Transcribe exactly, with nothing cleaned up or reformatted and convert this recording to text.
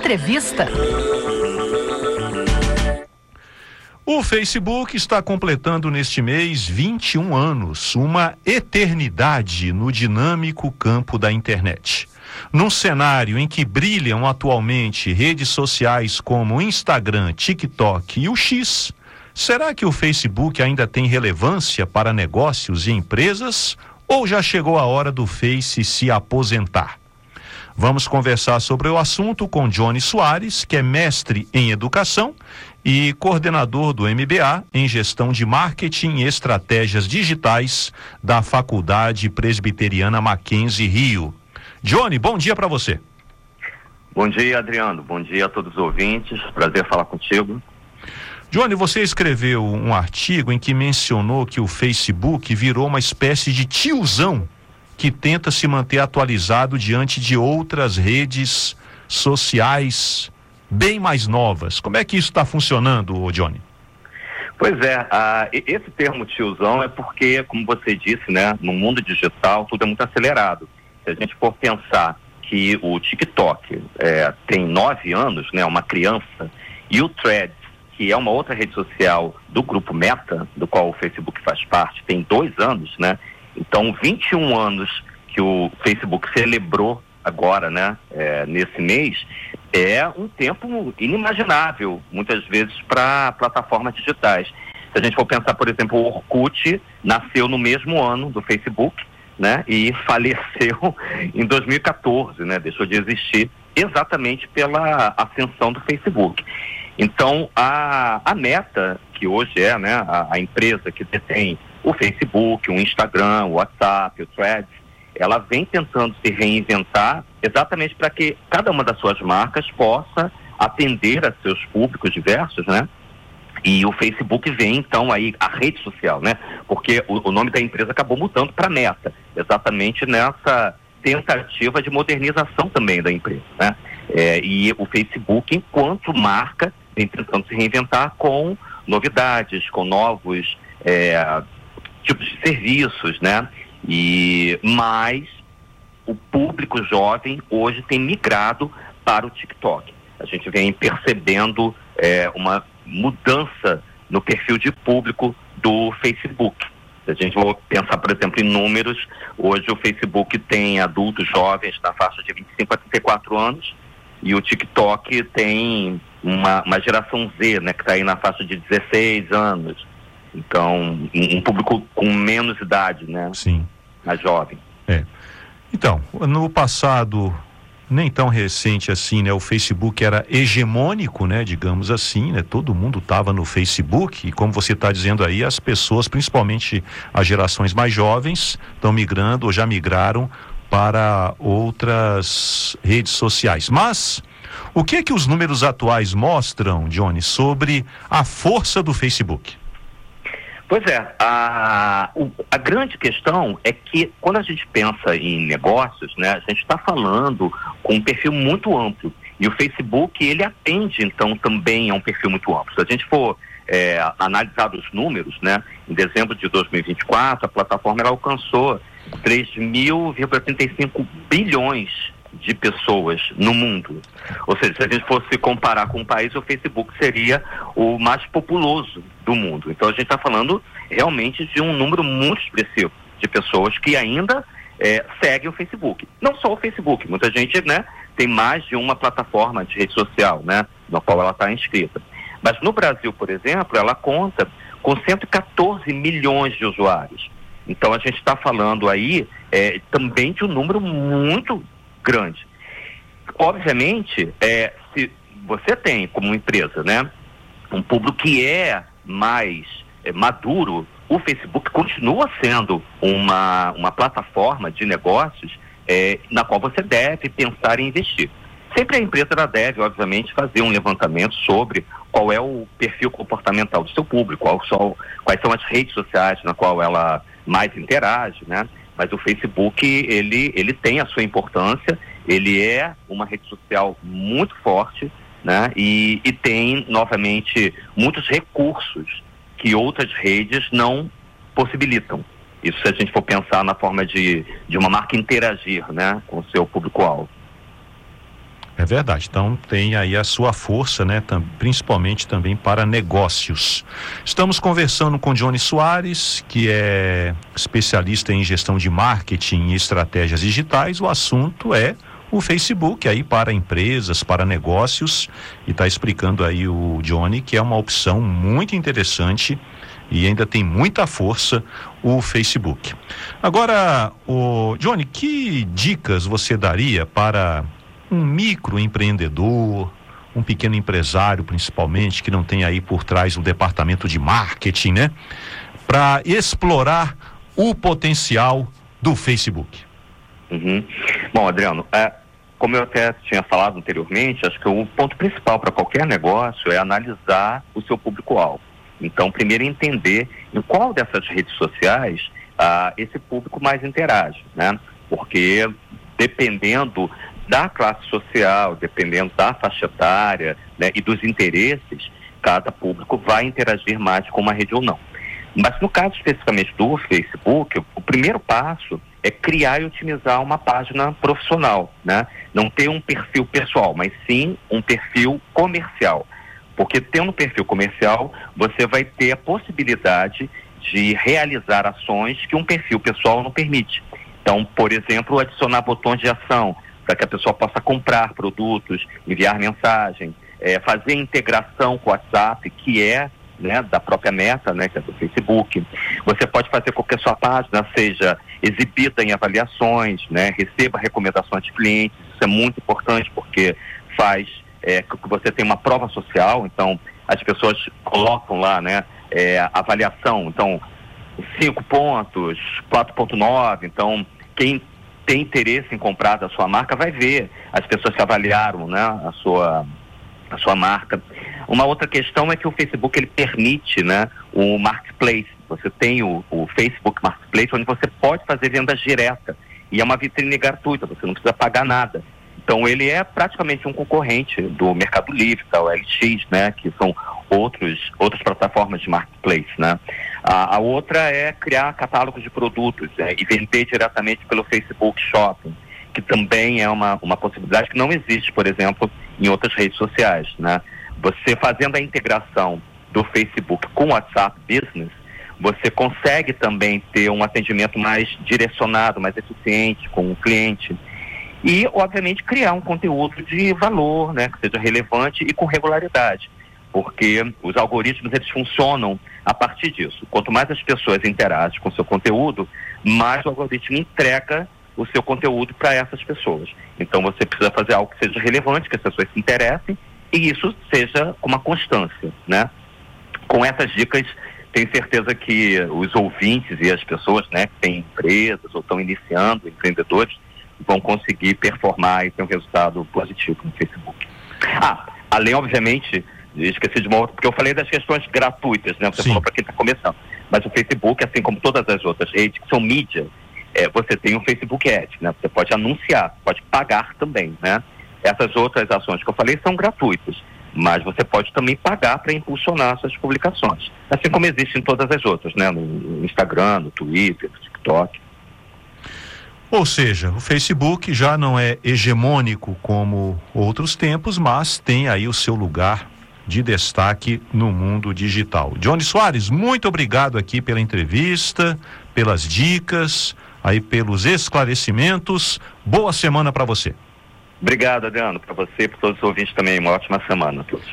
Entrevista. O Facebook está completando neste mês vinte e um anos, uma eternidade no dinâmico campo da internet. Num cenário em que brilham atualmente redes sociais como Instagram, TikTok e o X, será que o Facebook ainda tem relevância para negócios e empresas ou já chegou a hora do Face se aposentar? Vamos conversar sobre o assunto com Johnny Soares, que é mestre em educação e coordenador do M B A em gestão de marketing e estratégias digitais da Faculdade Presbiteriana Mackenzie Rio. Johnny, bom dia para você. Bom dia, Adriano. Bom dia a todos os ouvintes. Prazer falar contigo. Johnny, você escreveu um artigo em que mencionou que o Facebook virou uma espécie de tiozão que tenta se manter atualizado diante de outras redes sociais bem mais novas. Como é que isso está funcionando, Johnny? Pois é, uh, esse termo tiozão é porque, como você disse, né, no mundo digital tudo é muito acelerado. Se a gente for pensar que o TikTok é, tem nove anos, né, uma criança, e o Threads, que é uma outra rede social do grupo Meta, do qual o Facebook faz parte, tem dois anos, né? Então, vinte e um anos que o Facebook celebrou agora, né, é, nesse mês, é um tempo inimaginável, muitas vezes, para plataformas digitais. Se a gente for pensar, por exemplo, o Orkut nasceu no mesmo ano do Facebook, né, e faleceu em dois mil e quatorze, né, deixou de existir exatamente pela ascensão do Facebook. Então, a, a Meta, que hoje é, né, a, a empresa que detém o Facebook, o Instagram, o WhatsApp, o Threads, ela vem tentando se reinventar exatamente para que cada uma das suas marcas possa atender a seus públicos diversos, né? E o Facebook vem, então, aí, a rede social, né? Porque o, o nome da empresa acabou mudando para Meta, exatamente nessa tentativa de modernização também da empresa, né? É, e o Facebook, enquanto marca, vem tentando se reinventar com novidades, com novos é, tipos de serviços, né? E mais o público jovem hoje tem migrado para o TikTok. A gente vem percebendo é, uma mudança no perfil de público do Facebook. Se a gente for pensar, por exemplo, em números, hoje o Facebook tem adultos jovens na faixa de vinte e cinco a trinta e quatro anos e o TikTok tem uma, uma geração Z, né, que está aí na faixa de dezesseis anos. Então, um, um público com menos idade, né? Sim. Mais jovem. É. Então, no passado nem tão recente assim, né? O Facebook era hegemônico, né? Digamos assim, né? Todo mundo estava no Facebook e, como você está dizendo aí, as pessoas, principalmente as gerações mais jovens, estão migrando ou já migraram para outras redes sociais. Mas o que é que os números atuais mostram, Johnny, sobre a força do Facebook? Pois é, a, o, a grande questão é que quando a gente pensa em negócios, né, a gente está falando com um perfil muito amplo e o Facebook, ele atende então também a um perfil muito amplo. Se a gente for é, analisar os números, né, em dezembro de dois mil e vinte e quatro, a plataforma ela alcançou três mil vírgula trinta e cinco bilhões de pessoas no mundo. Ou seja, se a gente fosse comparar com um país, o Facebook seria o mais populoso do mundo. Então a gente está falando realmente de um número muito expressivo de pessoas que ainda é, seguem o Facebook. Não só o Facebook, muita gente, né, tem mais de uma plataforma de rede social, né, na qual ela está inscrita. Mas no Brasil, por exemplo, ela conta com cento e quatorze milhões de usuários. Então a gente está falando aí é, também de um número muito grande. Obviamente, é, se você tem como empresa, né, um público que é mais é, maduro, o Facebook continua sendo uma, uma plataforma de negócios é, na qual você deve pensar em investir. Sempre a empresa ela deve, obviamente, fazer um levantamento sobre qual é o perfil comportamental do seu público, qual são, quais são as redes sociais na qual ela mais interage, né? Mas o Facebook, ele, ele tem a sua importância, ele é uma rede social muito forte, né? E, e tem, novamente, muitos recursos que outras redes não possibilitam. Isso se a gente for pensar na forma de, de uma marca interagir, né, com o seu público-alvo. É verdade, então tem aí a sua força, né, tam, principalmente também para negócios. Estamos conversando com Johnny Soares, que é especialista em gestão de marketing e estratégias digitais. O assunto é o Facebook aí para empresas, para negócios, e está explicando aí o Johnny que é uma opção muito interessante e ainda tem muita força o Facebook. Agora, o Johnny, que dicas você daria para um microempreendedor, um pequeno empresário principalmente, que não tem aí por trás um departamento de marketing, né? Para explorar o potencial do Facebook? Uhum. Bom, Adriano, é, como eu até tinha falado anteriormente, acho que o ponto principal para qualquer negócio é analisar o seu público-alvo. Então, primeiro entender em qual dessas redes sociais ah, esse público mais interage, né? Porque dependendo da classe social, dependendo da faixa etária, né, e dos interesses, cada público vai interagir mais com uma rede ou não. Mas no caso especificamente do Facebook, o primeiro passo é criar e otimizar uma página profissional, né? Não ter um perfil pessoal, mas sim um perfil comercial. Porque tendo um perfil comercial, você vai ter a possibilidade de realizar ações que um perfil pessoal não permite. Então, por exemplo, adicionar botões de ação, para que a pessoa possa comprar produtos, enviar mensagem, é, fazer integração com o WhatsApp, que é, né, da própria Meta, né, que é do Facebook. Você pode fazer com que a sua página seja exibida em avaliações, né, receba recomendações de clientes. Isso é muito importante porque faz é, que você tenha uma prova social. Então, as pessoas colocam lá, né, é, avaliação. Então, cinco pontos, quatro ponto nove. Então, quem tem interesse em comprar da sua marca vai ver as pessoas que avaliaram, né, a sua, a sua marca. Uma outra questão é que o Facebook ele permite, né, o marketplace. Você tem o, o Facebook Marketplace, onde você pode fazer vendas diretas e é uma vitrine gratuita, você não precisa pagar nada. Então ele é praticamente um concorrente do Mercado Livre, da O L X, né, que são outros, outras plataformas de marketplace, né. A, a outra é criar catálogos de produtos, né, e vender diretamente pelo Facebook Shopping, que também é uma, uma possibilidade que não existe, por exemplo, em outras redes sociais, né. Você fazendo a integração do Facebook com o WhatsApp Business, você consegue também ter um atendimento mais direcionado, mais eficiente com o cliente. E, obviamente, criar um conteúdo de valor, né, que seja relevante e com regularidade. Porque os algoritmos, eles funcionam a partir disso. Quanto mais as pessoas interagem com o seu conteúdo, mais o algoritmo entrega o seu conteúdo para essas pessoas. Então, você precisa fazer algo que seja relevante, que as pessoas se interessem, e isso seja com uma constância, né? Com essas dicas, tenho certeza que os ouvintes e as pessoas, né, que têm empresas ou estão iniciando, empreendedores, vão conseguir performar e ter um resultado positivo no Facebook. Ah, além, obviamente, esqueci de uma outra, porque eu falei das questões gratuitas, né? Você Sim. falou para quem está começando. Mas o Facebook, assim como todas as outras redes que são mídia, é, você tem um Facebook Ads, né? Você pode anunciar, pode pagar também, né? Essas outras ações que eu falei são gratuitas, mas você pode também pagar para impulsionar suas publicações. Assim como existe em todas as outras, né? No Instagram, no Twitter, no TikTok. Ou seja, o Facebook já não é hegemônico como outros tempos, mas tem aí o seu lugar de destaque no mundo digital. Johnny Soares, muito obrigado aqui pela entrevista, pelas dicas, aí pelos esclarecimentos. Boa semana para você. Obrigado, Adriano, para você e para todos os ouvintes também. Uma ótima semana a todos.